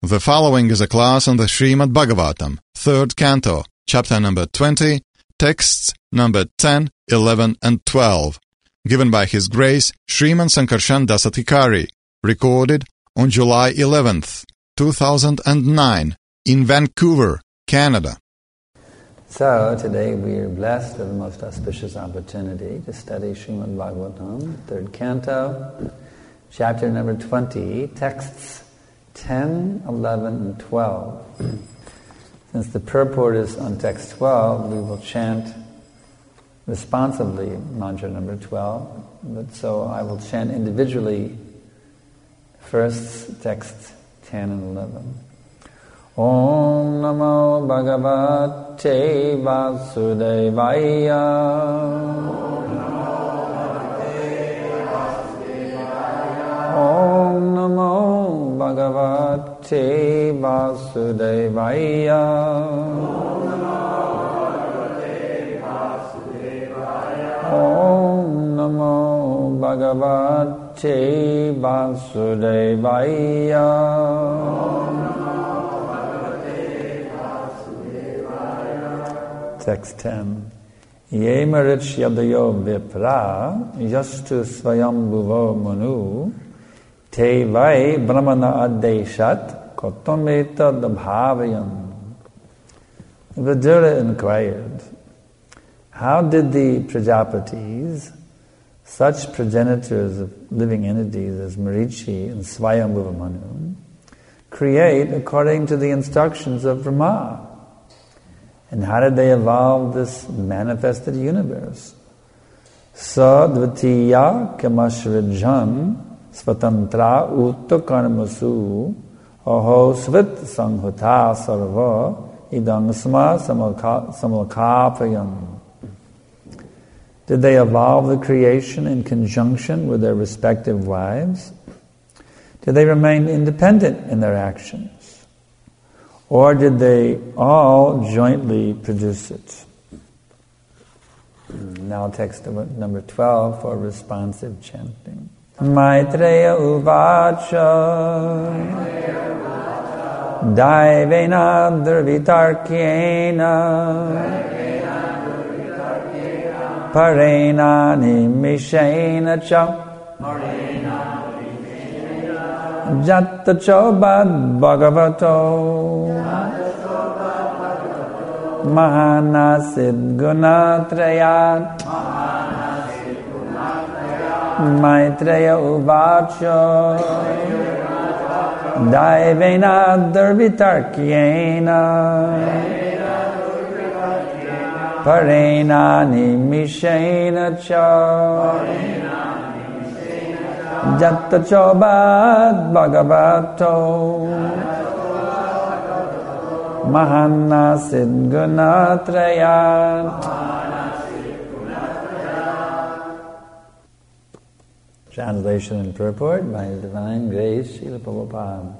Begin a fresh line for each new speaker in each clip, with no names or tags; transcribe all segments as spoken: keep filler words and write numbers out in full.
The following is a class on the Srimad Bhagavatam, third canto, chapter number twenty, texts number ten, eleven, and twelve, given by His Grace Sriman Sankarshan Dasatikari, recorded on July eleventh, two thousand nine, in Vancouver, Canada.
So, today we are blessed with the most auspicious opportunity to study Srimad Bhagavatam, third canto, chapter number twenty, texts ten, eleven, and twelve. Since the purport is on text twelve, we will chant responsively mantra number twelve. But so I will chant individually first texts ten and eleven. Om Namo Bhagavate Vasudevaya. Om Namo Bhagavate Vasudevaya. Om Namo Bhagavate Vasudevaya. Text ten. Ye marich yadayo vipra yastu svayambhuvo manu te vai brahmana adeshat kotometa dabhavayam. Vidura inquired, how did the Prajapatis, such progenitors of living entities as Marichi and Swayambhuva Manu, create according to the instructions of Brahma? And how did they evolve this manifested universe? Sadvatiya kamashrijan svatantra uttakarmasu aho svit sanghuta sarva idangsma samalakapayam. Did they evolve the creation in conjunction with their respective wives? Did they remain independent in their actions? Or did they all jointly produce it? Now text number twelve for responsive chanting. Maitreya uvacha Daivena durvitarkena Parena nimishena cha Jatta chobad bhagavato Mahanasid gunatrayat Maitreya uvacha Daivena durvitarkyena Parena nimishena cha Jatta chobad bhagavato Mahanasid gunatrayat. Translation and purport by His Divine Grace Srila Prabhupada.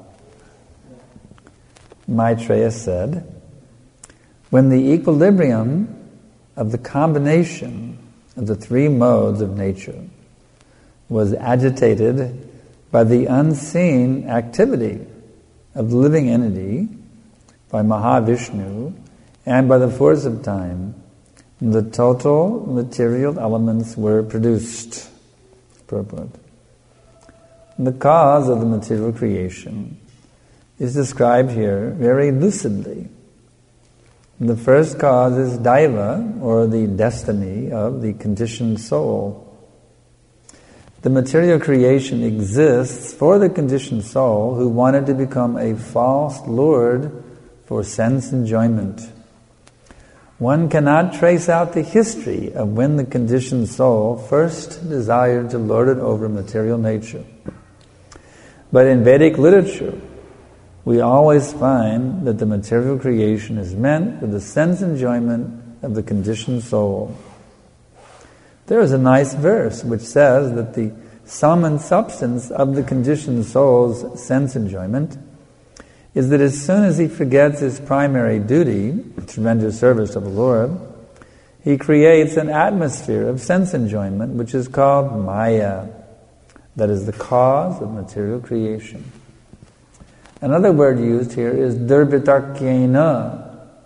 Maitreya said, when the equilibrium of the combination of the three modes of nature was agitated by the unseen activity of the living entity, by Mahavishnu, and by the force of time, the total material elements were produced. Purport. The cause of the material creation is described here very lucidly. The first cause is Daiva, or the destiny of the conditioned soul. The material creation exists for the conditioned soul who wanted to become a false lord for sense enjoyment. One cannot trace out the history of when the conditioned soul first desired to lord it over material nature. But in Vedic literature, we always find that the material creation is meant for the sense enjoyment of the conditioned soul. There is a nice verse which says that the sum and substance of the conditioned soul's sense enjoyment is that as soon as he forgets his primary duty, to render service to the Lord, he creates an atmosphere of sense enjoyment which is called Maya. That is the cause of material creation. Another word used here is durbitarkyena.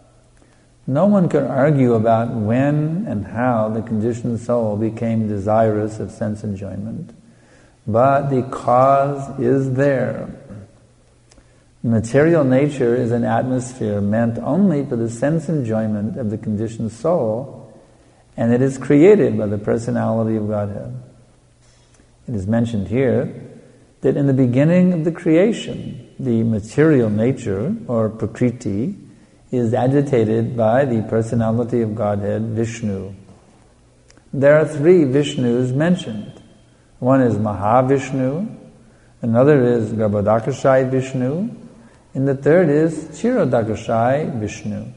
No one can argue about when and how the conditioned soul became desirous of sense enjoyment, but the cause is there. Material nature is an atmosphere meant only for the sense enjoyment of the conditioned soul, and it is created by the personality of Godhead. It is mentioned here that in the beginning of the creation, the material nature, or prakriti, is agitated by the personality of Godhead, Vishnu. There are three Vishnus mentioned. One is Mahavishnu, another is Garbhodakashai Vishnu, and the third is Kshirodakashai Vishnu.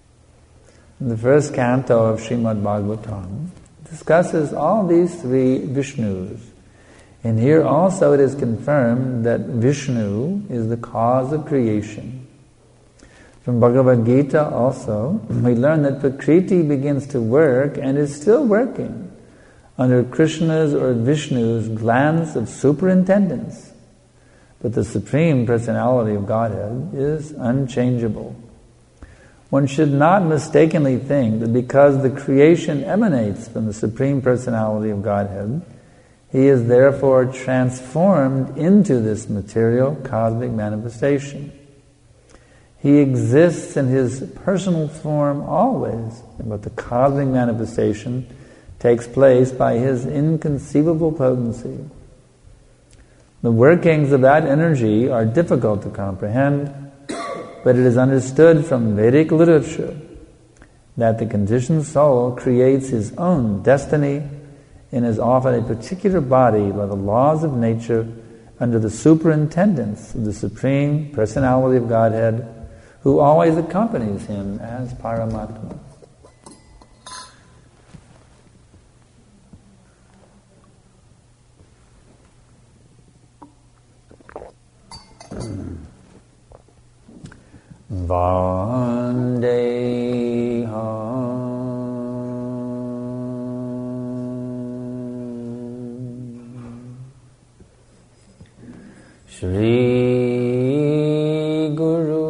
The first canto of Srimad Bhagavatam discusses all these three Vishnus. And here also it is confirmed that Vishnu is the cause of creation. From Bhagavad Gita also, we learn that Prakriti begins to work and is still working under Krishna's or Vishnu's glance of superintendence. But the Supreme Personality of Godhead is unchangeable. One should not mistakenly think that because the creation emanates from the Supreme Personality of Godhead, He is therefore transformed into this material cosmic manifestation. He exists in His personal form always, but the cosmic manifestation takes place by His inconceivable potency. The workings of that energy are difficult to comprehend, but it is understood from Vedic literature that the conditioned soul creates his own destiny and is offered a particular body by the laws of nature under the superintendence of the Supreme Personality of Godhead, who always accompanies him as Paramatma. Vandeham Shri Guru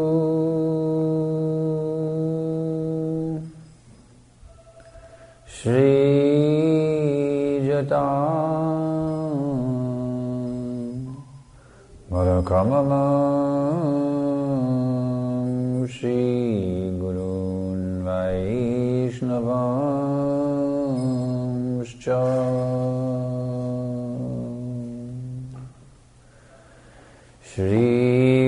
Shri Jata Madhukamalam Shri Gurun Vaishnavam Scha Shri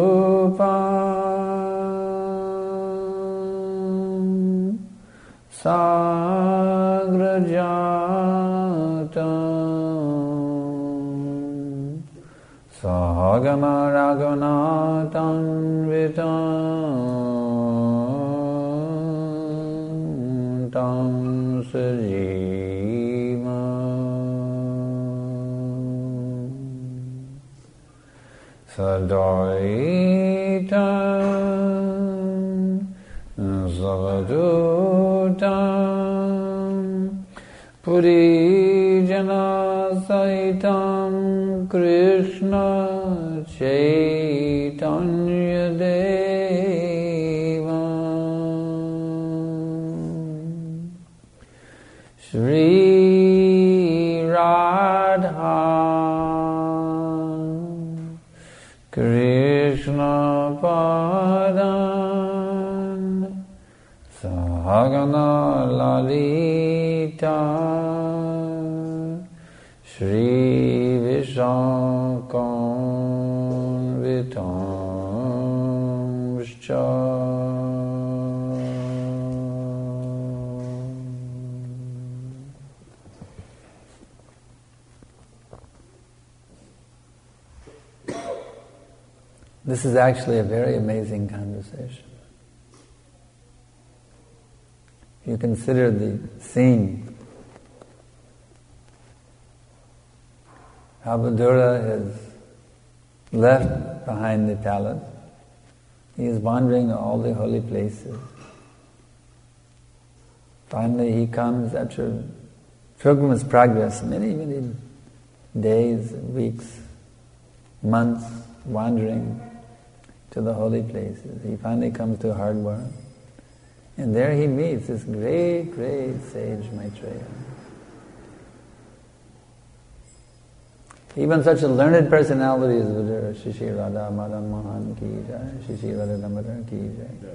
Rupam Sagrajatam Sahagama Raghunathan Vitam Tam Sajima Sadaitam Zavadutam Purijana Saitam Krishna Chaitanya Devam Shri Radha Krishna Padan Sahagana Lalita Shri Vishakam Vitam Scha This is actually a very amazing conversation. If you consider the scene, how Vidura has left behind the palace. He is wandering all the holy places. Finally he comes after pilgrimage progress, many, many days, weeks, months, wandering. to the holy places. He finally comes to Hardwar. And there he meets this great, great sage Maitreya. Even such a learned personality as Vidura, Shishi Radha Madan Mohan ki jai, Shishi Radha Damodar ki jai.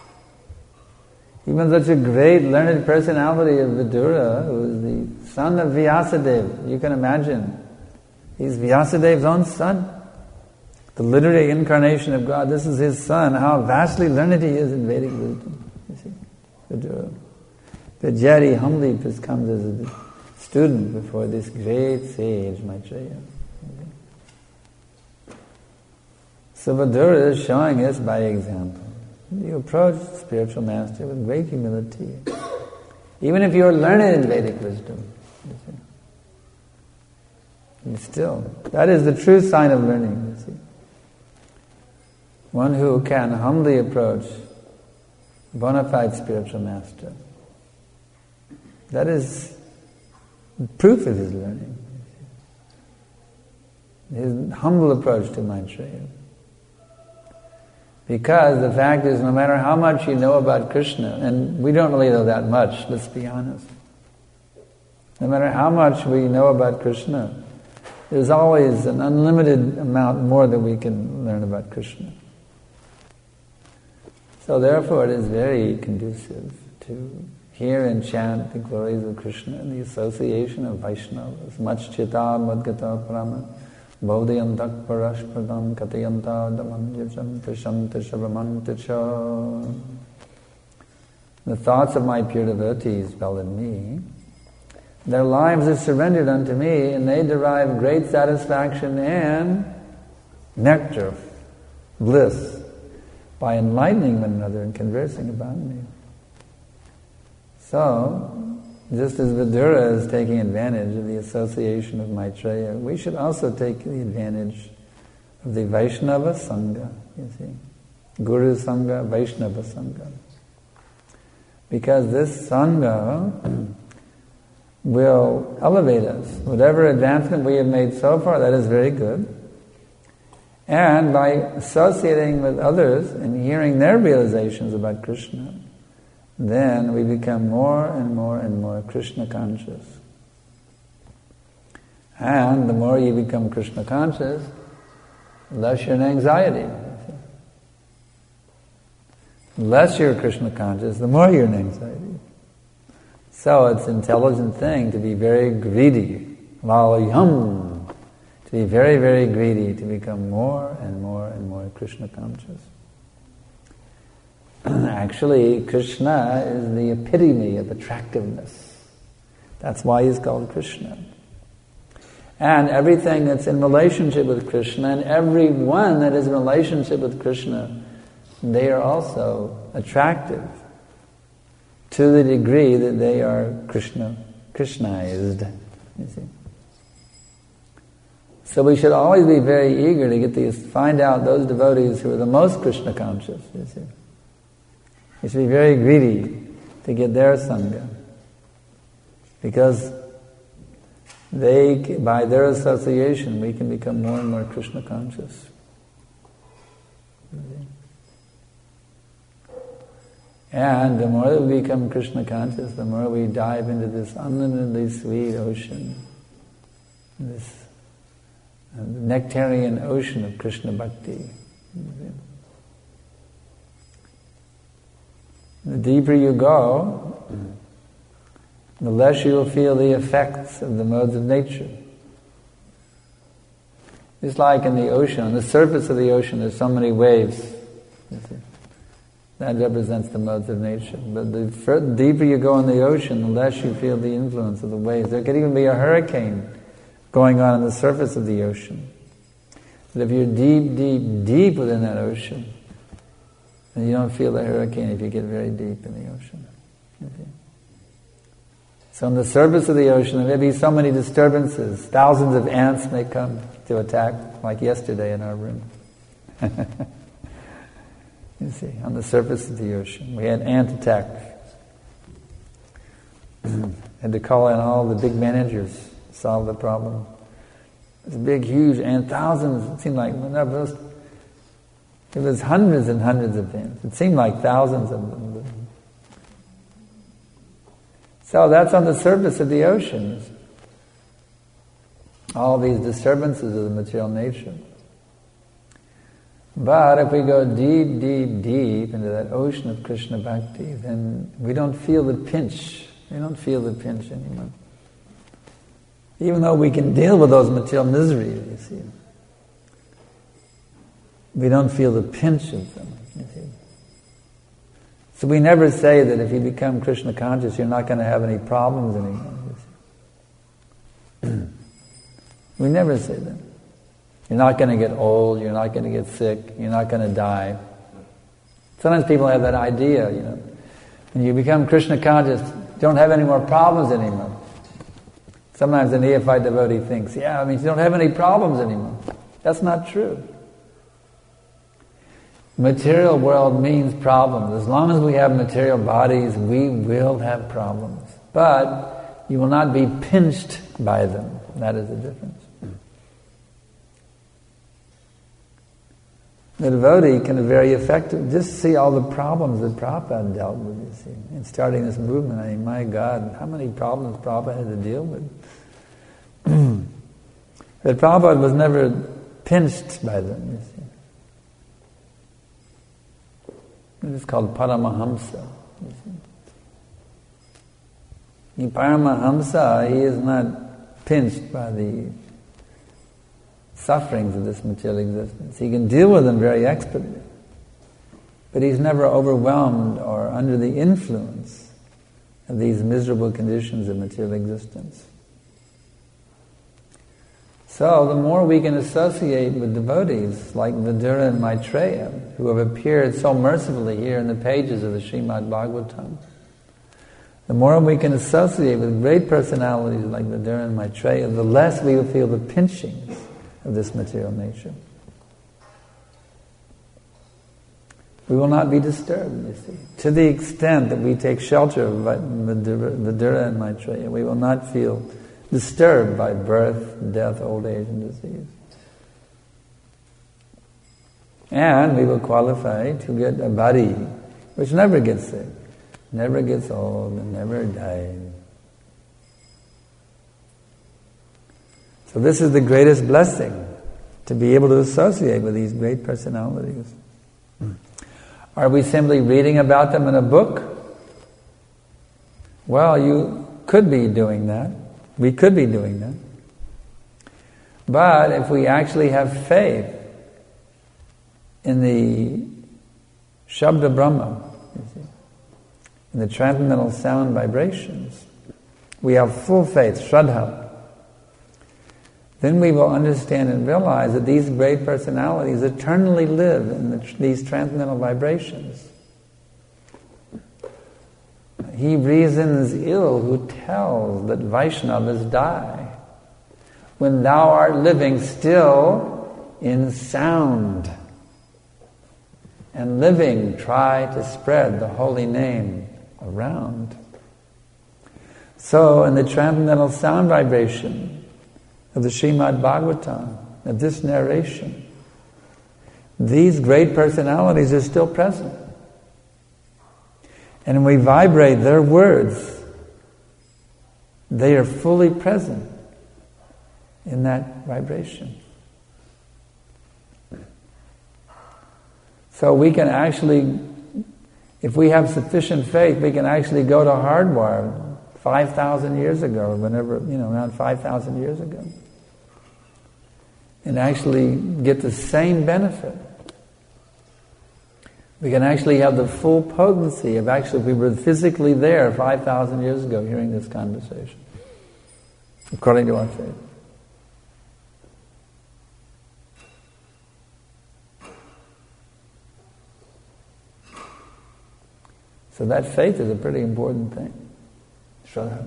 Even such a great learned personality as Vidura, who is the son of Vyasadeva. You can imagine. He's Vyasadev's own son. The literary incarnation of God. This is his son. How vastly learned he is in Vedic wisdom. You see, Vidura. But yet he humbly comes as a student before this great sage Maitreya. Okay. So Vidura is showing us by example. You approach the spiritual master with great humility. Even if you are learned in Vedic wisdom, you see. You still, that is the true sign of learning, you see. One who can humbly approach bona fide spiritual master. That is proof of his learning. His humble approach to Maitreya. Because the fact is, no matter how much you know about Krishna, and we don't really know that much, let's be honest. No matter how much we know about Krishna, there's always an unlimited amount more that we can learn about Krishna. So therefore it is very conducive to hear and chant the glories of Krishna and the association of Vaishnavas. Much chita madgata parama bodhayantak parashpadam katayanta damanjacham prashanta shabhamantacha. The thoughts of my pure devotees dwell in me. Their lives are surrendered unto me, and they derive great satisfaction and nectar, bliss, by enlightening one another and conversing about me. So, just as Vidura is taking advantage of the association of Maitreya, we should also take the advantage of the Vaishnava Sangha, you see. Guru Sangha, Vaishnava Sangha. Because this Sangha will elevate us. Whatever advancement we have made so far, that is very good. And by associating with others and hearing their realizations about Krishna, then we become more and more and more Krishna conscious. And the more you become Krishna conscious, the less you're in anxiety. The less you're Krishna conscious, the more you're in anxiety. So it's an intelligent thing to be very greedy, lalayam, to be very, very greedy, to become more and more and more Krishna conscious. Actually, Krishna is the epitome of attractiveness. That's why he's called Krishna. And everything that's in relationship with Krishna, and everyone that is in relationship with Krishna, they are also attractive to the degree that they are Krishna, Krishnaized, you see. So we should always be very eager to get these, find out those devotees who are the most Krishna conscious, you see. We should be very greedy to get their Sangha. Because they, by their association, we can become more and more Krishna conscious. And the more that we become Krishna conscious, the more we dive into this unlimitedly sweet ocean, this uh, nectarian ocean of Krishna bhakti. The deeper you go, the less you will feel the effects of the modes of nature. It's like in the ocean, on the surface of the ocean, there's so many waves. You see. That represents the modes of nature. But the further, deeper you go in the ocean, the less you feel the influence of the waves. There could even be a hurricane going on on the surface of the ocean. But if you're deep, deep, deep within that ocean, then you don't feel the hurricane if you get very deep in the ocean. Okay. So on the surface of the ocean, there may be so many disturbances. Thousands of ants may come to attack, like yesterday in our room. You see, on the surface of the ocean. We had ant attack. Had to call in all the big managers to solve the problem. It's big, huge ant, thousands, it seemed like, those It was hundreds and hundreds of hymns. It seemed like thousands of them. So that's on the surface of the oceans. All these disturbances of the material nature. But if we go deep, deep, deep into that ocean of Krishna Bhakti, then we don't feel the pinch. We don't feel the pinch anymore. Even though we can deal with those material miseries, you see. We don't feel the pinch of them, you see. So we never say that if you become Krishna conscious, you're not going to have any problems anymore. You see. We never say that. You're not going to get old, you're not going to get sick, you're not going to die. Sometimes people have that idea, you know. When you become Krishna conscious, you don't have any more problems anymore. Sometimes a neophyte devotee thinks, yeah, I mean, you don't have any problems anymore. That's not true. Material world means problems. As long as we have material bodies, we will have problems. But you will not be pinched by them. That is the difference. The devotee can be very effective. Just see all the problems that Prabhupada dealt with, you see, in starting this movement. I mean, my God, how many problems Prabhupada had to deal with. But Prabhupada was never pinched by them, you see. It is called Paramahamsa. You see. In Paramahamsa, he is not pinched by the sufferings of this material existence. He can deal with them very expertly. But he's never overwhelmed or under the influence of these miserable conditions of material existence. So the more we can associate with devotees like Vidura and Maitreya, who have appeared so mercifully here in the pages of the Srimad Bhagavatam, the more we can associate with great personalities like Vidura and Maitreya, the less we will feel the pinchings of this material nature. We will not be disturbed, you see. To the extent that we take shelter of Vidura and Maitreya, we will not feel disturbed by birth, death, old age, and disease. And we will qualify to get a body which never gets sick, never gets old, and never dies. So this is the greatest blessing, to be able to associate with these great personalities. Are we simply reading about them in a book? Well, you could be doing that. We could be doing that. But if we actually have faith in the Shabda Brahma, you see, in the transcendental sound vibrations, we have full faith, Shraddha, then we will understand and realize that these great personalities eternally live in the, these transcendental vibrations. He reasons ill who tells that Vaishnavas die, when thou art living still in sound. And living, try to spread the holy name around. So in the transcendental sound vibration of the Srimad Bhagavatam, of this narration, these great personalities are still present. And when we vibrate their words, they are fully present in that vibration. So we can actually, if we have sufficient faith, we can actually go to Hardwar five thousand years ago, whenever, you know, around five thousand years ago, and actually get the same benefit. We can actually have the full potency of actually, if we were physically there five thousand years ago hearing this conversation, according to our faith. So that faith is a pretty important thing. Shraddha.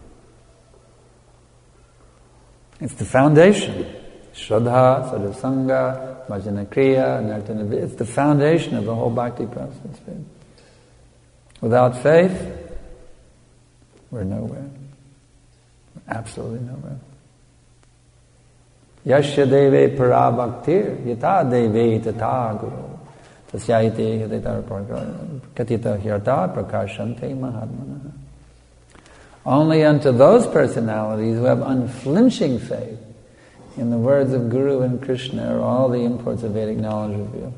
It's the foundation. Shraddha, sadhusanga, bhajana kriya, nartana. It's the foundation of the whole bhakti process. Without faith, we're nowhere. We're absolutely nowhere. Yasya deve para bhaktir, yata deve tata guru. Tasyayite katita hirta prakashante mahatmana. Only unto those personalities who have unflinching faith in the words of Guru and Krishna or all the imports of Vedic knowledge revealed.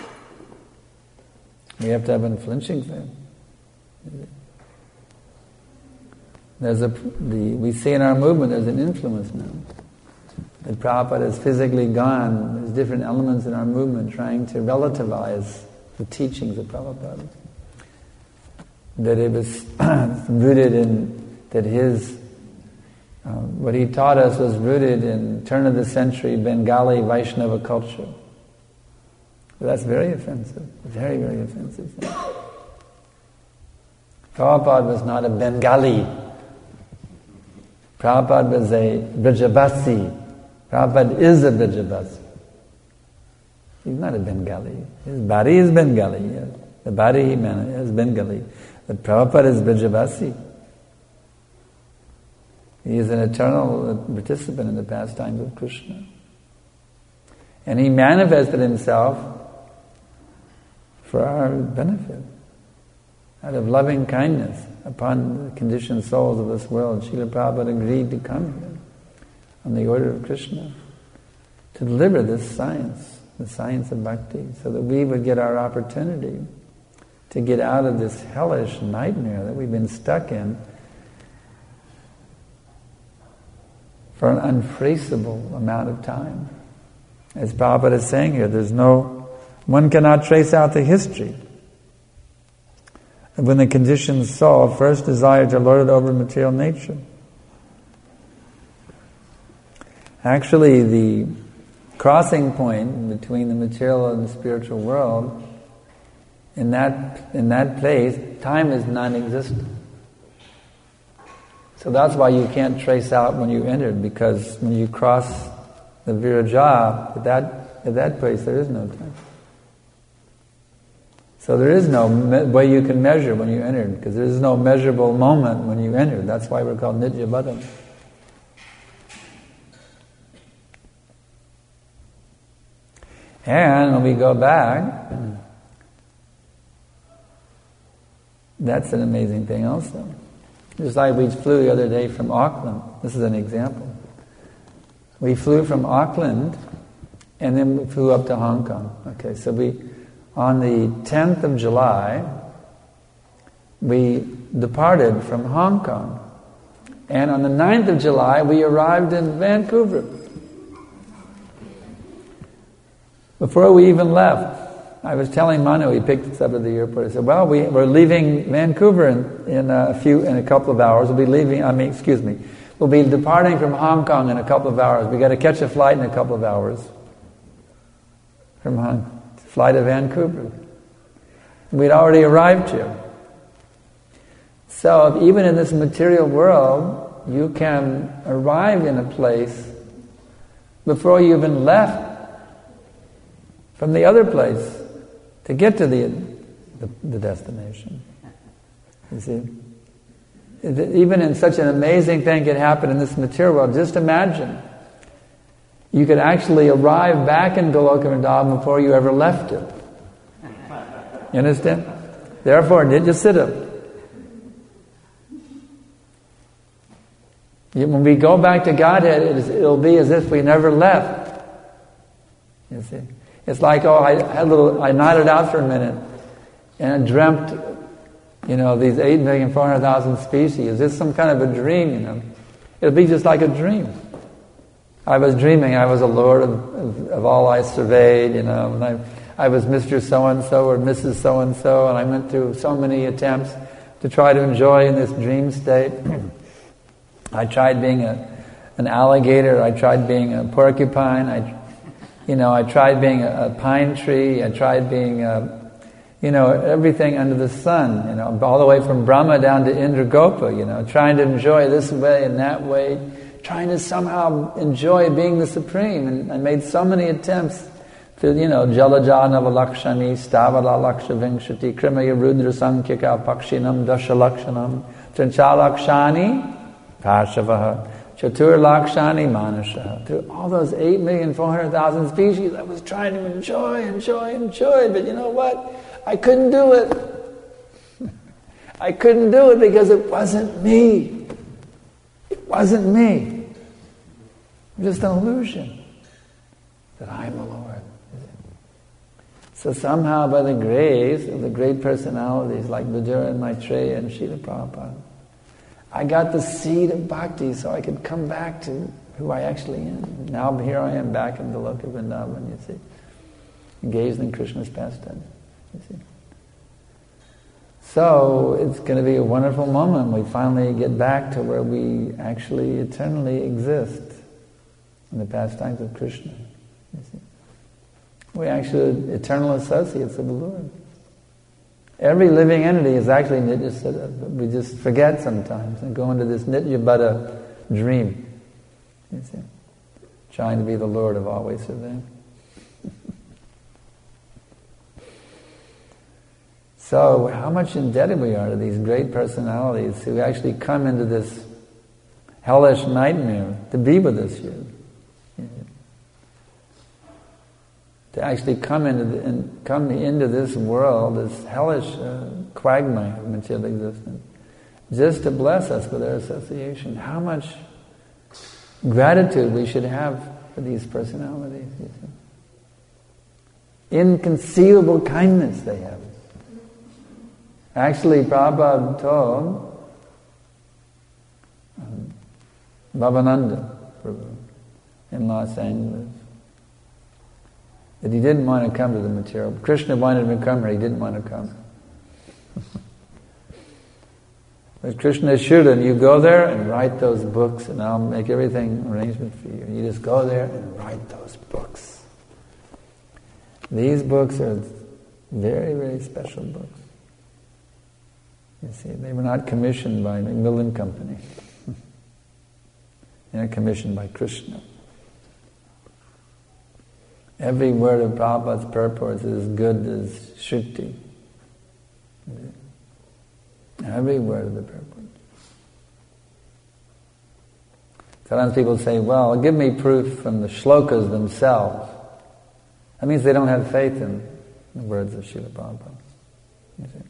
We have to have unflinching faith. There's a, the, we see in our movement there's an influence now. That Prabhupada has physically gone, there's different elements in our movement trying to relativize the teachings of Prabhupada. That it was rooted in, that his, um, what he taught us was rooted in turn of the century Bengali Vaishnava culture. But that's very offensive, very, very offensive. Prabhupada was not a Bengali. Prabhupada was a Brajabasi. Prabhupada is a Brajabasi. He's not a Bengali. His body is Bengali. Yes. The body he man is Bengali. But Prabhupada is Brajabasi. He is an eternal participant in the pastimes of Krishna. And he manifested himself for our benefit, out of loving kindness upon the conditioned souls of this world. Srila Prabhupada agreed to come here on the order of Krishna to deliver this science, the science of bhakti, so that we would get our opportunity to get out of this hellish nightmare that we've been stuck in for an untraceable amount of time. As Prabhupada is saying here, there's no, one cannot trace out the history of when the conditioned soul first desired to lord it over material nature. Actually, the crossing point between the material and the spiritual world, in that in that place, time is non-existent. So that's why you can't trace out when you entered, because when you cross the viraja, at that at that place there is no time. So there is no me- way you can measure when you entered, because there is no measurable moment when you entered. That's why we're called Nitya Badam. And when we go back, that's an amazing thing also. Just like we flew the other day from Auckland. This is an example. We flew from Auckland and then we flew up to Hong Kong. Okay, so we, on the tenth of July, we departed from Hong Kong. And on the ninth of July, we arrived in Vancouver. Before we even left, I was telling Manu, he picked us up at the airport. I said, well, we, we're leaving Vancouver in, in a few, in a couple of hours. We'll be leaving, I mean, excuse me, we'll be departing from Hong Kong in a couple of hours. We got to catch a flight in a couple of hours from Hong Kong, fly to Vancouver. We'd already arrived here. So even in this material world, you can arrive in a place before you even left from the other place to get to the, the, the destination. You see? Even in such an amazing thing can happen in this material world, just imagine. You could actually arrive back in Goloka Vrindavan before you ever left it. You understand? Therefore, just sit up. When we go back to Godhead, it is, it'll be as if we never left. You see? It's like, oh, I had a little, I nodded out for a minute, and I dreamt, you know, these eight million four hundred thousand species. It's some kind of a dream, you know. It'll be just like a dream. I was dreaming I was a lord of, of, of all I surveyed, you know, and I, I was Mister So-and-so or Missus So-and-so, and I went through so many attempts to try to enjoy in this dream state. I tried being a, an alligator, I tried being a porcupine, I You know, I tried being a, a pine tree, I tried being, a, you know, everything under the sun, you know, all the way from Brahma down to Indragopa, you know, trying to enjoy this way and that way, trying to somehow enjoy being the Supreme. And I made so many attempts to, you know, Jalaja Navalakshani, Stavala Laksha Vingshati, Krimaya Rudra Sankhika Pakshinam Dashalakshanam, Trinchalakshani, Pashavaha, Chatur Lakshani Manasha. Through all those eight million four hundred thousand species, I was trying to enjoy, enjoy, enjoy, but you know what? I couldn't do it. I couldn't do it because it wasn't me. It wasn't me. Just an illusion that I'm the Lord. So somehow by the grace of the great personalities like Vidura and Maitreya and Srila Prabhupada, I got the seed of bhakti so I could come back to who I actually am. Now here I am back in the Loka Vrindavan, you see, engaged in Krishna's pastimes, you see. So it's going to be a wonderful moment. We finally get back to where we actually eternally exist in the pastimes of Krishna, you see. We're actually eternal associates of the Lord. Every living entity is actually Nitya, but we just forget sometimes and go into this Nitya Buddha dream. You see, trying to be the Lord of always surveying. So, how much indebted we are to these great personalities who actually come into this hellish nightmare to be with us here. To actually come into the, and come into this world, this hellish uh, quagmire of material existence, just to bless us with their association. How much gratitude we should have for these personalities. You see. Inconceivable kindness they have. Actually, Prabhupada told um, Bhavananda Prabhu in Los Angeles that he didn't want to come to the material. Krishna wanted him to come, or he didn't want to come. But Krishna assured him, you go there and write those books, and I'll make everything arrangement for you. You just go there and write those books. These books are very, very special books. You see, they were not commissioned by Macmillan Company. They were commissioned by Krishna. Every word of Prabhupada's purport is as good as Shruti. Every word of the purport. Sometimes people say, well, give me proof from the shlokas themselves. That means they don't have faith in the words of Srila Prabhupada. You see.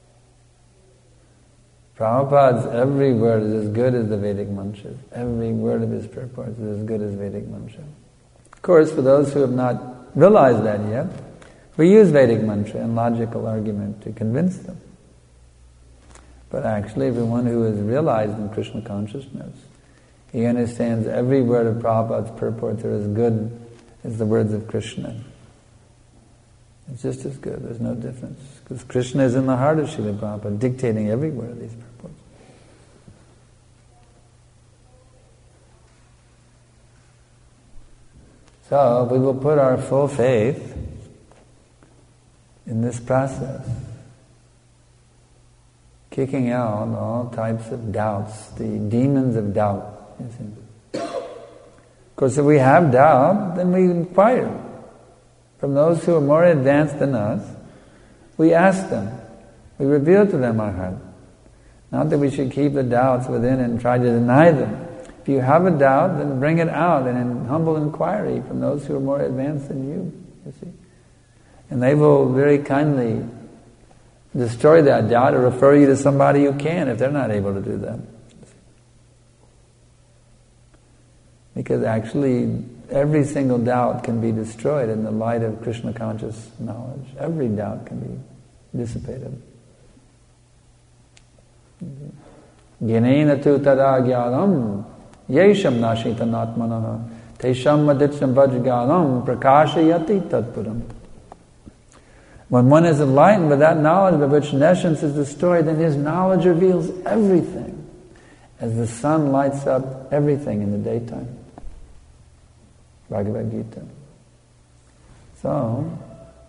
Prabhupada's every word is as good as the Vedic mantras. Every word of his purport is as good as Vedic mantra. Of course, for those who have not realized that yet, we use Vedic mantra and logical argument to convince them. But actually, everyone who is realized in Krishna consciousness, he understands every word of Prabhupada's purports are as good as the words of Krishna. It's just as good, there's no difference. Because Krishna is in the heart of Srila Prabhupada, dictating every word of these purports. So, we will put our full faith in this process, kicking out all types of doubts, the demons of doubt. You see. Of course, if we have doubt, then we inquire from those who are more advanced than us. We ask them, we reveal to them our heart. Not that we should keep the doubts within and try to deny them. If you have a doubt, then bring it out and in humble inquiry from those who are more advanced than you, you see. And they will very kindly destroy that doubt or refer you to somebody who can if they're not able to do that. Because actually, every single doubt can be destroyed in the light of Krishna conscious knowledge. Every doubt can be dissipated. Gyanena tu tada jnanam yesham nashitanatmanaha tesham maditcham vajjagalam prakashayati tatpuram. When one is enlightened with that knowledge by which nescience is destroyed, then his knowledge reveals everything, as the sun lights up everything in the daytime. Bhagavad Gita. So,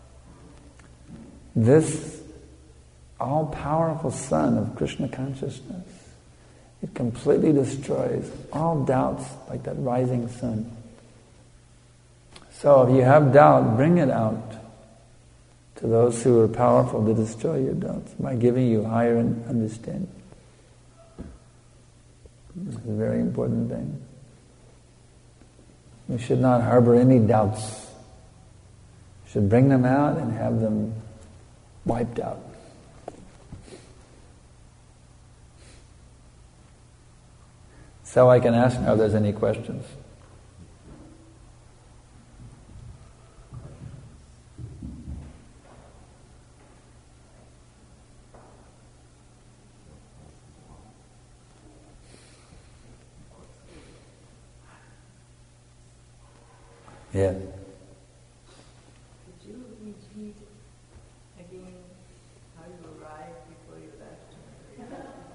this all-powerful sun of Krishna consciousness, it completely destroys all doubts like that rising sun. So if you have doubt, bring it out to those who are powerful to destroy your doubts by giving you higher understanding. It's a very important thing. We should not harbor any doubts. We should bring them out and have them wiped out. So I can ask now if there's any questions. Yeah.
Could you repeat again how you arrived before you left?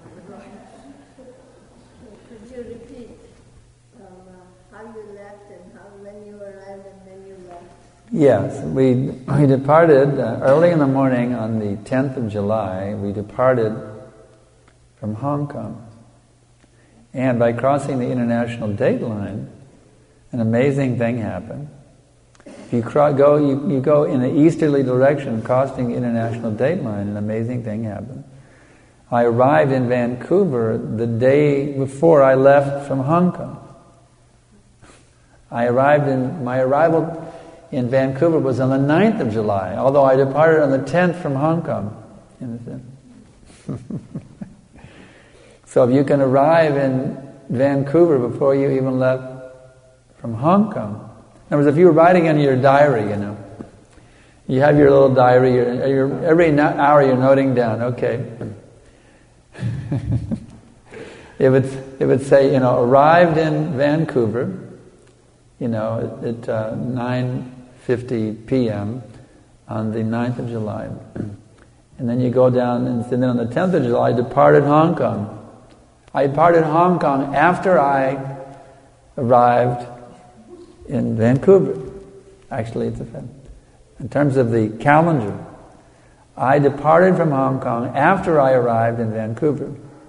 Could you repeat um, uh, how you left and how when you arrived and when you left?
Yes, we we departed uh, early in the morning on the tenth of July. We departed from Hong Kong, and by crossing the international date line, an amazing thing happened. If you cro- go, you, you go in an easterly direction, crossing the international date line, an amazing thing happened. I arrived in Vancouver the day before I left from Hong Kong. I arrived in, my arrival in Vancouver was on the ninth of July, although I departed on the tenth from Hong Kong. So if you can arrive in Vancouver before you even left from Hong Kong. In other words, if you were writing in your diary, you know, you have your little diary, you're, you're, every no- hour you're noting down, okay. it would it would say, you know, arrived in Vancouver, you know, at, at uh, nine fifty p.m. on the ninth of July. And then you go down, and then on the tenth of July, I departed Hong Kong. I departed Hong Kong after I arrived in Vancouver. Actually, it's a fact. In terms of the calendar, I departed from Hong Kong after I arrived in Vancouver.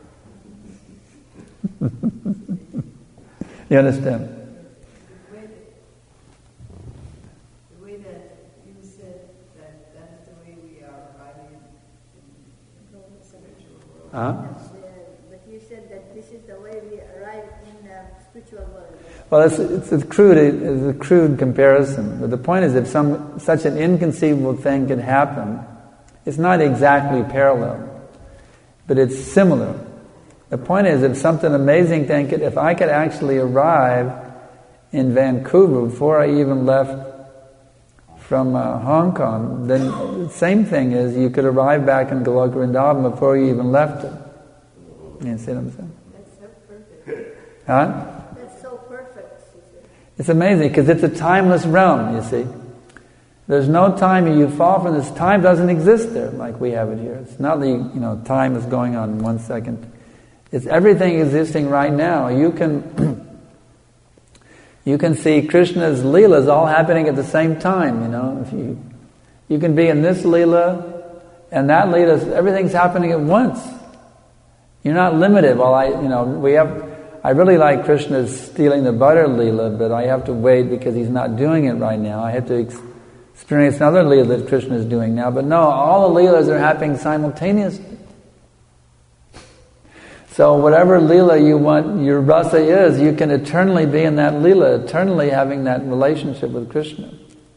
You understand?
The way, that, the way that you said that that's the way we are arriving in the spiritual world.
Huh?
Yes, uh, but you said that this is the way we arrive in the spiritual world.
Well, it's, it's a crude, it's a crude comparison. But the point is, if some such an inconceivable thing could happen, it's not exactly parallel, but it's similar. The point is, if something amazing thing could, if I could actually arrive in Vancouver before I even left from uh, Hong Kong, then the same thing is you could arrive back in Goloka Vrindavan before you even left it. You see what I'm saying?
That's so perfect.
Huh?
That's so perfect.
It's amazing because it's a timeless realm, you see. There's no time you fall from this. Time doesn't exist there like we have it here. It's not the, you know, time is going on in one second. It's everything existing right now. You can you can see Krishna's leelas all happening at the same time, you know. If you you can be in this leela and that leela, everything's happening at once. You're not limited. Well, I, you know, we have. I really like Krishna's stealing the butter leela, but I have to wait because he's not doing it right now. I have to ex- experience another leela that Krishna is doing now. But no, all the leelas are happening simultaneously. So whatever leela you want, your rasa is, you can eternally be in that leela, eternally having that relationship with Krishna.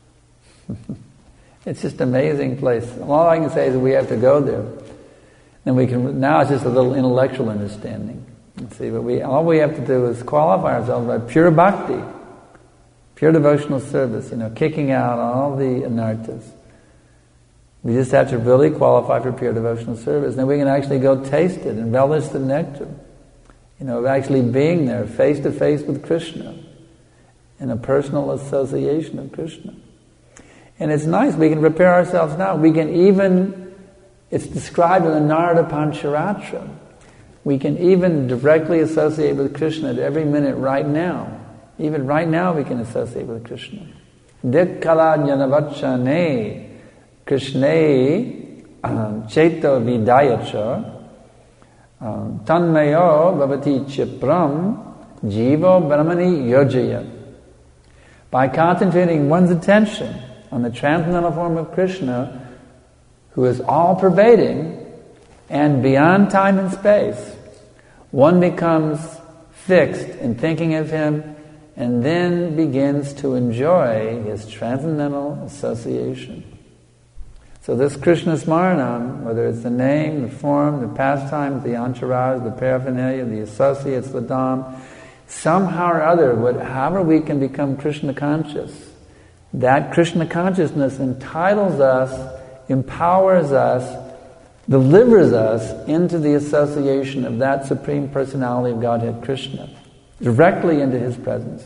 It's just an amazing place. All I can say is that we have to go there. And we can, now it's just a little intellectual understanding. See, but we all we have to do is qualify ourselves by pure bhakti, pure devotional service, you know, kicking out all the anarthas. We just have to really qualify for pure devotional service. Then we can actually go taste it and relish the nectar. You know, of actually being there, face to face with Krishna, in a personal association of Krishna. And it's nice, we can prepare ourselves now. We can even, it's described in the Narada Pancharatra, we can even directly associate with Krishna at every minute right now. Even right now we can associate with Krishna. Dikkala jnanavachane Krishne cheto vidayacha tanmayo bhavati chipram jivo brahmani yojaya. By concentrating one's attention on the transcendental form of Krishna, who is all-pervading and beyond time and space, one becomes fixed in thinking of him, and then begins to enjoy his transcendental association. So this Krishna Smaranam, whether it's the name, the form, the pastimes, the entourage, the paraphernalia, the associates, the Dham, somehow or other, however we can become Krishna conscious, that Krishna consciousness entitles us, empowers us, delivers us into the association of that Supreme Personality of Godhead, Krishna, directly into His presence.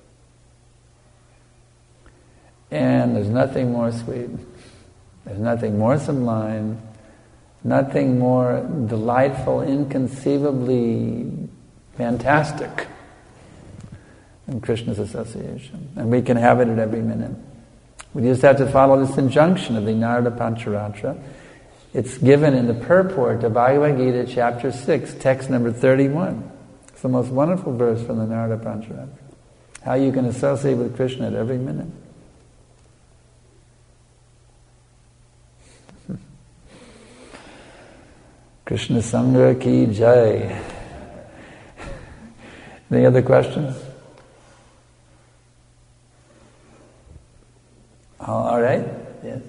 And there's nothing more sweet. There's nothing more sublime, nothing more delightful, inconceivably fantastic than Krishna's association. And we can have it at every minute. We just have to follow this injunction of the Narada Pancharatra. It's given in the purport to Bhagavad Gita, chapter six, text number thirty-one. It's the most wonderful verse from the Narada Pancharatra. How you can associate with Krishna at every minute. Krishna Sangha ki jai. Any other questions? All right. Yes.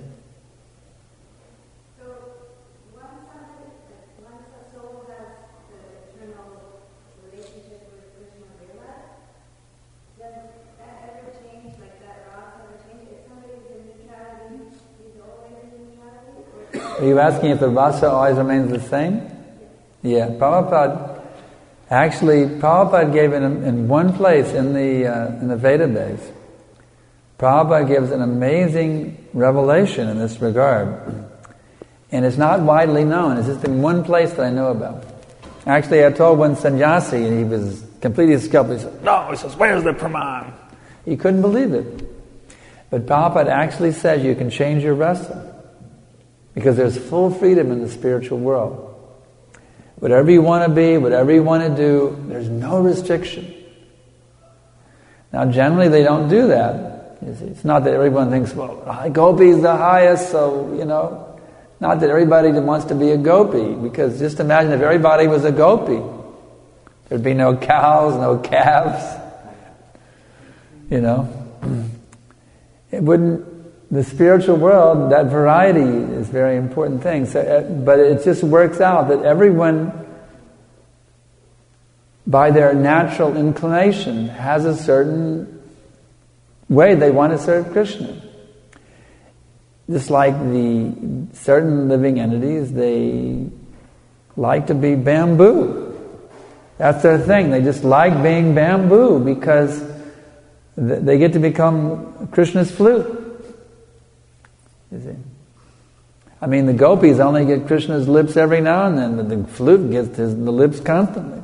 So once a, once a soul has the eternal relationship with Krishna Lila, does that ever change? Like that rock ever change? If somebody's in neutrality, he's always in neutrality?
Are you asking if the rasa always remains the same? Yeah, Prabhupada, actually, Prabhupada gave in, in one place in the uh, in the Veda days, Prabhupada gives an amazing revelation in this regard. And it's not widely known, it's just in one place that I know about. Actually, I told one sannyasi, and he was completely skeptical. He said, no, he says, where's the praman? He couldn't believe it. But Prabhupada actually says you can change your rasa. Because there's full freedom in the spiritual world. Whatever you want to be, whatever you want to do, there's no restriction. Now generally they don't do that. You see, it's not that everyone thinks, well, gopi is the highest, so, you know, not that everybody wants to be a gopi, because just imagine if everybody was a gopi, there'd be no cows, no calves, you know. It wouldn't, the spiritual world, that variety is a very important thing. So, uh, but it just works out that everyone, by their natural inclination, has a certain way they want to serve Krishna. Just like the certain living entities, they like to be bamboo. That's their thing. They just like being bamboo because th- they get to become Krishna's flute. You see? I mean, the gopis only get Krishna's lips every now and then, but the flute gets his, the lips constantly.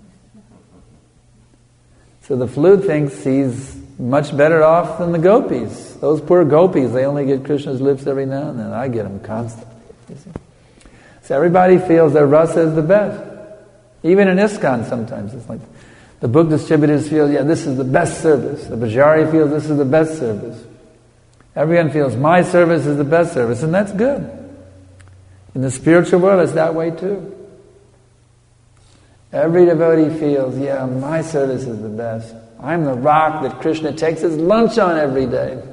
So the flute thinks he's much better off than the gopis. Those poor gopis, they only get Krishna's lips every now and then. I get them constantly. You see? So everybody feels their rasa is the best. Even in ISKCON sometimes, it's like the book distributors feel, yeah, this is the best service. The Bajari feels this is the best service. Everyone feels my service is the best service, and that's good. In the spiritual world, it's that way too. Every devotee feels, yeah, my service is the best. I'm the rock that Krishna takes his lunch on every day.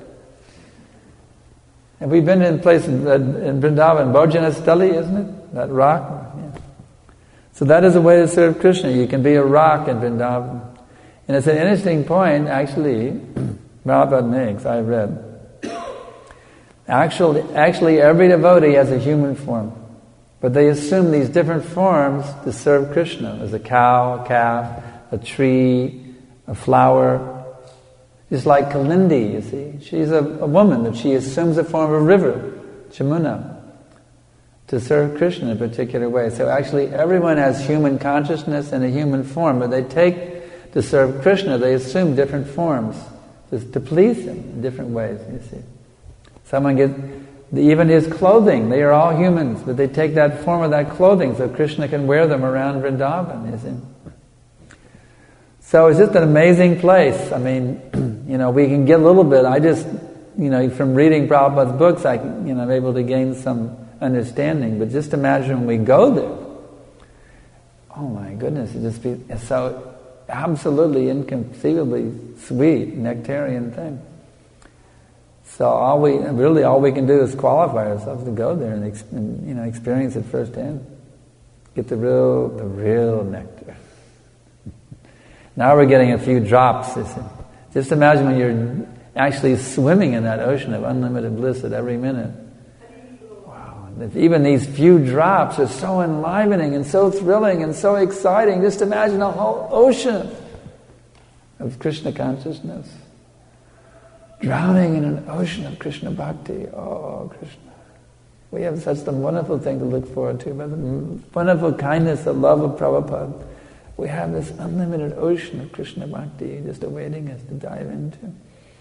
Have we been in a place in, in Vrindavan, Bhojana Stali, isn't it? That rock? Yeah. So that is a way to serve Krishna. You can be a rock in Vrindavan. And it's an interesting point, actually, Prabhupada makes, I've read. Actually, actually, every devotee has a human form. But they assume these different forms to serve Krishna. There's a cow, a calf, a tree, a flower. Just like Kalindi, you see. She's a, a woman, but she assumes the form of a river, Chamuna, to serve Krishna in a particular way. So actually, everyone has human consciousness and a human form, but they take, to serve Krishna, they assume different forms just to please him in different ways, you see. Someone gets, even his clothing, they are all humans, but they take that form of that clothing so Krishna can wear them around Vrindavan, you see. So it's just an amazing place. I mean, you know, we can get a little bit, I just, you know, from reading Prabhupada's books, I, you know, I'm able to gain some understanding, but just imagine when we go there, oh my goodness, it just be, so absolutely inconceivably sweet, nectarian thing. So all we really all we can do is qualify ourselves to go there and, and you know experience it firsthand. Get the real the real nectar. Now we're getting a few drops. Just imagine when you're actually swimming in that ocean of unlimited bliss at every minute. Wow! If even these few drops are so enlivening and so thrilling and so exciting. Just imagine a whole ocean of Krishna consciousness. Drowning in an ocean of Krishna bhakti. Oh, Krishna. We have such a wonderful thing to look forward to. By the wonderful kindness, the love of Prabhupada, we have this unlimited ocean of Krishna bhakti just awaiting us to dive into.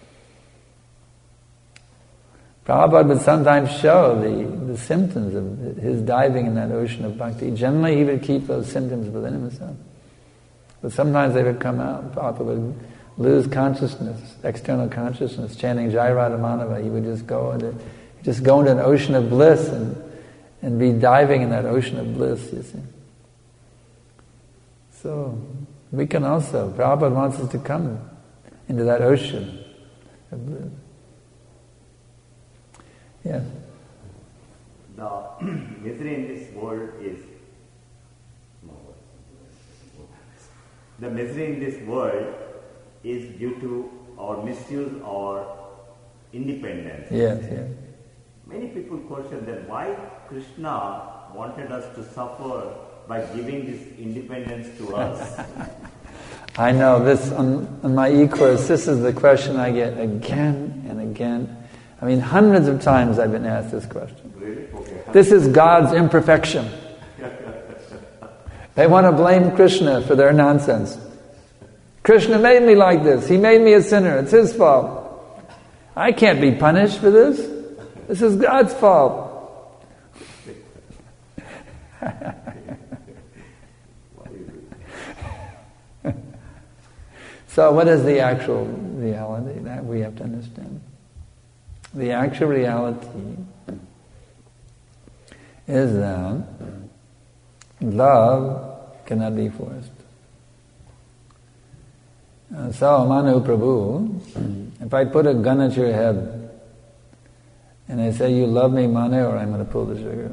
Prabhupada would sometimes show the, the symptoms of his diving in that ocean of bhakti. Generally, he would keep those symptoms within himself. But sometimes they would come out. Prabhupada would lose consciousness, external consciousness, chanting Jai Radha Madhava. He would just go into, just go into an ocean of bliss and, and be diving in that ocean of bliss, you see. So, we can also, Prabhupada wants us to come into that ocean of bliss. Yes?
The misery in this world is, the misery in this world is due to our misuse or independence.
Yes, yes.
Many people question that why Krishna wanted us to suffer by giving this independence to us.
I know this on, on my e-course. This is the question I get again and again. I mean, hundreds of times I've been asked this question.
Really? Okay.
This is God's imperfection. They want to blame Krishna for their nonsense. Krishna made me like this. He made me a sinner. It's his fault. I can't be punished for this. This is God's fault. So what is the actual reality? That we have to understand. The actual reality is that love cannot be forced. Uh, so, Manu Prabhu, if I put a gun at your head and I say, you love me, Manu, or I'm going to pull the trigger.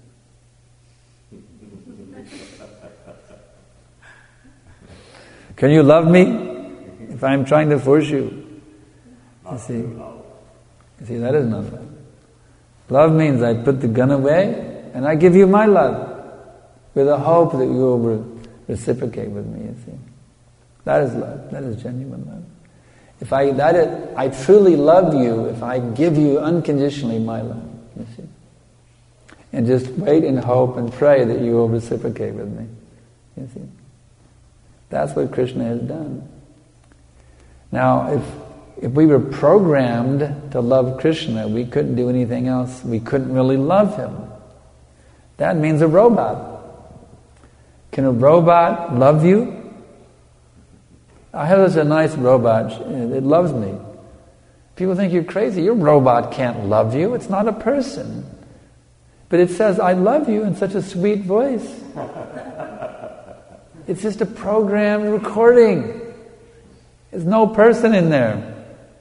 Can you love me if I'm trying to force you? You see, you see, that is not love. Love means I put the gun away and I give you my love with a hope that you will re- reciprocate with me, you see. That is love. That is genuine love. If I that it, I truly love you if I give you unconditionally my love, you see. And just wait and hope and pray that you will reciprocate with me, you see. That's what Krishna has done. Now, if if we were programmed to love Krishna, we couldn't do anything else. We couldn't really love him. That means a robot. Can a robot love you? I have such a nice robot. It loves me. People think you're crazy. Your robot can't love you. It's not a person. But it says, I love you in such a sweet voice. It's just a programmed recording. There's no person in there.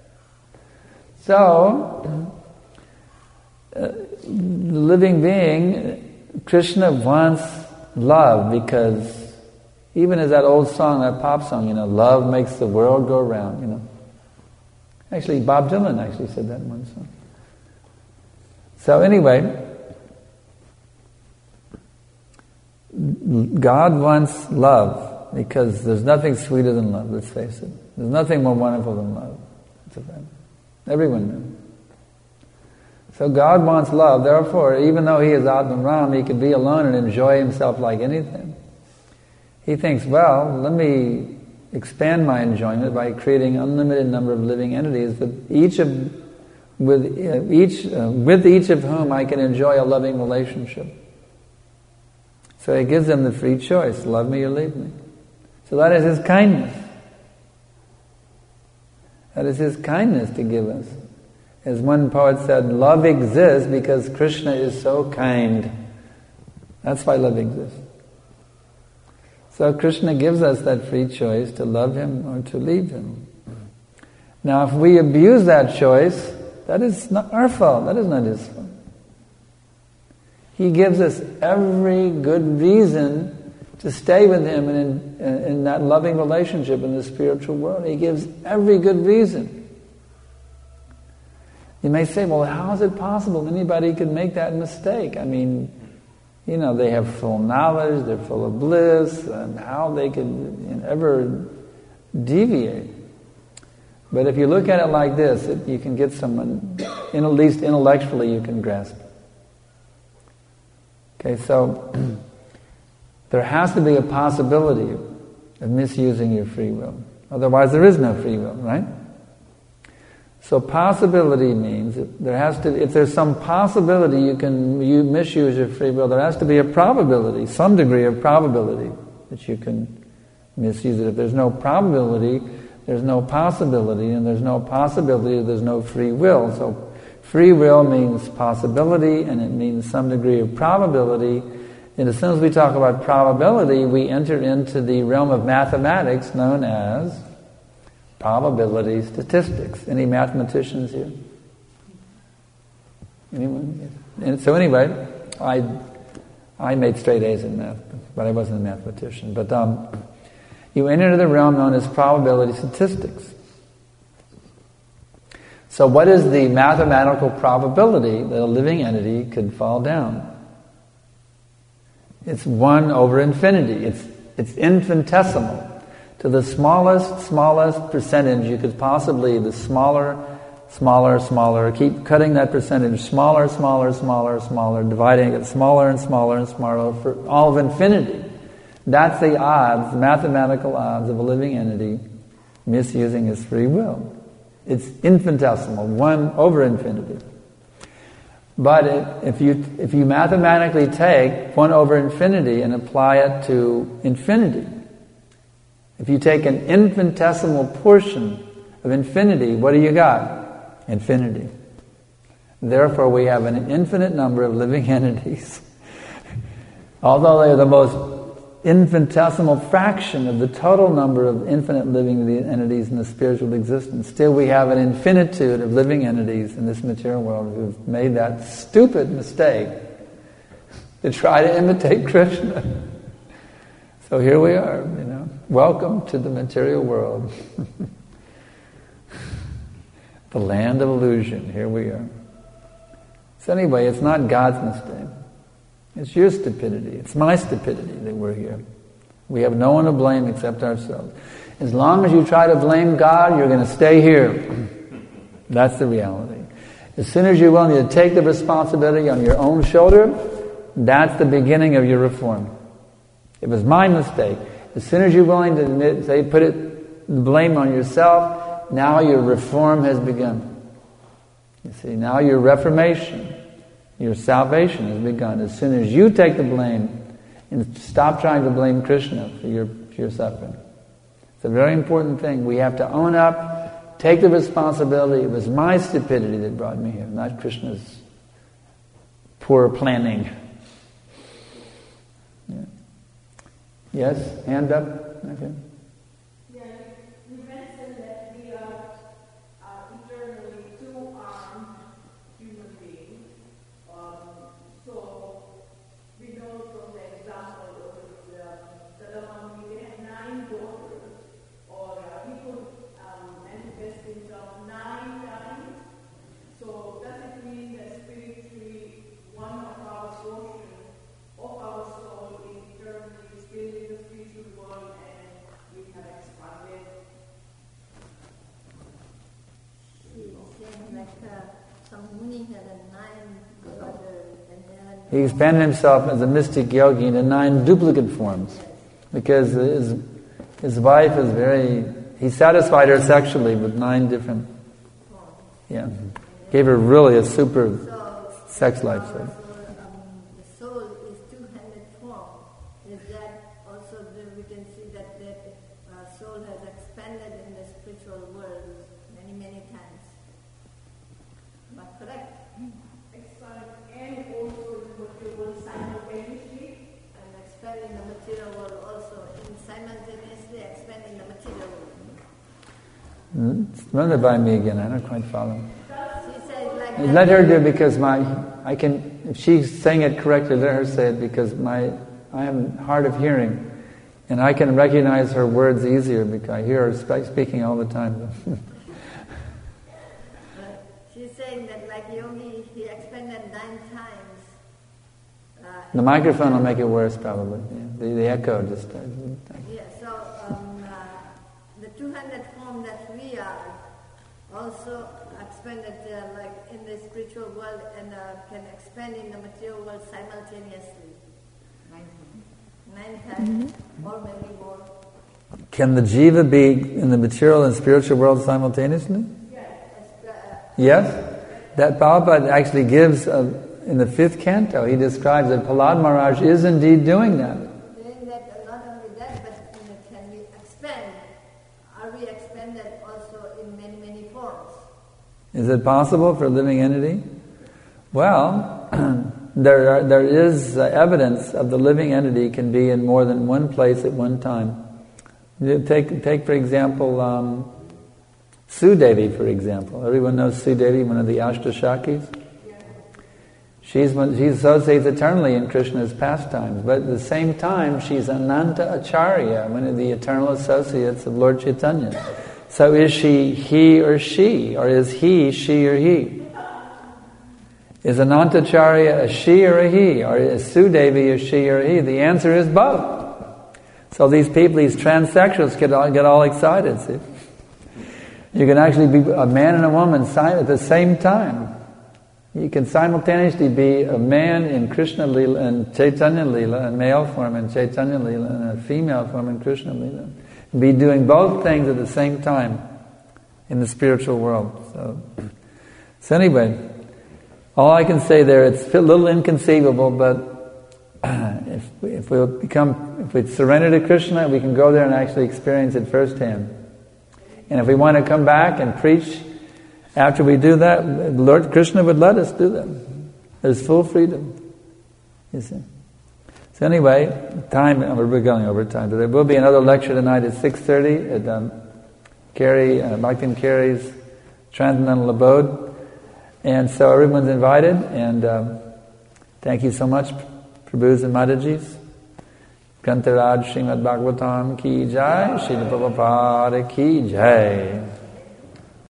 So, uh, the living being, Krishna wants love because even as that old song, that pop song, you know, love makes the world go round, you know. Actually, Bob Dylan actually said that in one song. So anyway, God wants love because there's nothing sweeter than love, let's face it. There's nothing more wonderful than love. It's a fact. Everyone knows. So God wants love, therefore, even though he is Atman Ram, he can be alone and enjoy himself like anything. He thinks, well, let me expand my enjoyment by creating an unlimited number of living entities, with each of, with uh, each uh, with each of whom I can enjoy a loving relationship. So he gives them the free choice: love me or leave me. So that is his kindness. That is his kindness to give us. As one poet said, love exists because Krishna is so kind. That's why love exists. So Krishna gives us that free choice to love him or to leave him. Now if we abuse that choice, that is not our fault, that is not his fault. He gives us every good reason to stay with him in, in, in that loving relationship in the spiritual world. He gives every good reason. You may say, well, how is it possible anybody could make that mistake? I mean, you know, they have full knowledge, they're full of bliss, and how they could you know, ever deviate. But if you look at it like this, it, you can get someone, in, at least intellectually, you can grasp it. Okay, so there has to be a possibility of misusing your free will. Otherwise there is no free will, right? So possibility means that there has to, if there's some possibility you can you misuse your free will, there has to be a probability, some degree of probability that you can misuse it. If there's no probability, there's no possibility, and there's no possibility, there's no free will. So free will means possibility, and it means some degree of probability. And as soon as we talk about probability, we enter into the realm of mathematics known as probability statistics. Any mathematicians here? Anyone? And so anyway, I I made straight A's in math, but I wasn't a mathematician. But um, you enter into the realm known as probability statistics. So what is the mathematical probability that a living entity could fall down? It's one over infinity. It's it's infinitesimal. To the smallest, smallest percentage you could possibly, the smaller, smaller, smaller, keep cutting that percentage, smaller, smaller, smaller, smaller, dividing it smaller and smaller and smaller for all of infinity. That's the odds, the mathematical odds of a living entity misusing his free will. It's infinitesimal, one over infinity. But it, if you if you mathematically take one over infinity and apply it to infinity, if you take an infinitesimal portion of infinity, what do you got? Infinity. Therefore, we have an infinite number of living entities. Although they are the most infinitesimal fraction of the total number of infinite living entities in the spiritual existence, still we have an infinitude of living entities in this material world who've made that stupid mistake to try to imitate Krishna. So here we are, you know. Welcome to the material world. The land of illusion. Here we are. So anyway, it's not God's mistake. It's your stupidity. It's my stupidity that we're here. We have no one to blame except ourselves. As long as you try to blame God, you're going to stay here. That's the reality. As soon as you're willing to take the responsibility on your own shoulder, that's the beginning of your reform. It was my mistake. As soon as you're willing to admit, say, put it, the blame on yourself, now your reform has begun. You see, now your reformation, your salvation has begun. As soon as you take the blame and stop trying to blame Krishna for your, for your suffering. It's a very important thing. We have to own up, take the responsibility. It was my stupidity that brought me here, not Krishna's poor planning. Yeah. Yes, hand up. Okay.
Yeah, you mentioned that we are uh, eternally two-armed human beings. Um, so we know from the example of the Sadamami, they had nine daughters, or uh, he could um, manifest himself nine times. So does it mean that spiritually one of our portion of our soul is eternally still in the spiritual world and we have expanded?
Like uh, some Muni had a nine brothers, and then
He expanded himself as a mystic yogi into nine duplicate forms. Because his, his wife is very... He satisfied her sexually with nine different... Yeah. Gave her really a super
so
sex life. So.
So, um, the soul is two-handed form. Is that also the, we can see that the uh, soul has expanded in the spiritual world many, many times. Am I correct?
Expand and also in the material world simultaneously.
And expand in the material world also in
simultaneously expand in the material world.
Run it by me again. I don't quite follow.
She says like
Let her do it because my I can. If she's saying it correctly, let her say it because my I am hard of hearing, and I can recognize her words easier because I hear her sp- speaking all the time.
She's saying that like Yogi, he expanded nine times. Uh,
The microphone will make it worse, probably. Yeah. The, the echo just. Uh,
yeah, so um, uh, the two hundred form that we are also expanded uh, like in the spiritual world and uh, can expand in the material world simultaneously. Nine times, or maybe more.
Can the jiva be in the material and spiritual world simultaneously? Yes. That Prabhupada actually gives, uh, in the fifth canto, he describes that Prahlad Maharaj is indeed doing that.
Doing that, not only that, but you know, can we expand? Are we expanded also in many, many forms?
Is it possible for a living entity? Well, there are, there is uh, evidence of the living entity can be in more than one place at one time. You Take, take for example, um, Sudevi, for example. Everyone knows Sudevi, one of the Ashtashakis. She's one, she associates eternally in Krishna's pastimes, but at the same time, she's Ananta Acharya, one of the eternal associates of Lord Chaitanya. So is she he or she, or is he she or he? Is Anantacharya a she or a he, or is Sudevi a she or a he? The answer is both. So these people, these transsexuals, get all, get all excited. See? You can actually be a man and a woman at the same time. You can simultaneously be a man in Krishna Lila and Chaitanya Lila, a male form in Chaitanya Lila, and a female form in Krishna Lila. Be doing both things at the same time in the spiritual world. So, so anyway, all I can say there, it's a little inconceivable, but if we, if we become, if we surrender to Krishna, we can go there and actually experience it firsthand. And if we want to come back and preach after we do that, Lord Krishna would let us do that. There's full freedom. You see. So anyway, time, we're going over time. There will be another lecture tonight at six thirty at um, Carey, uh, Bhakti Carey's Transcendental Abode. And so everyone's invited, and um, thank you so much, Prabhus and Madajis. Grantaraj Srimad Bhagavatam ki jai, Srila Prabhupada ki jai.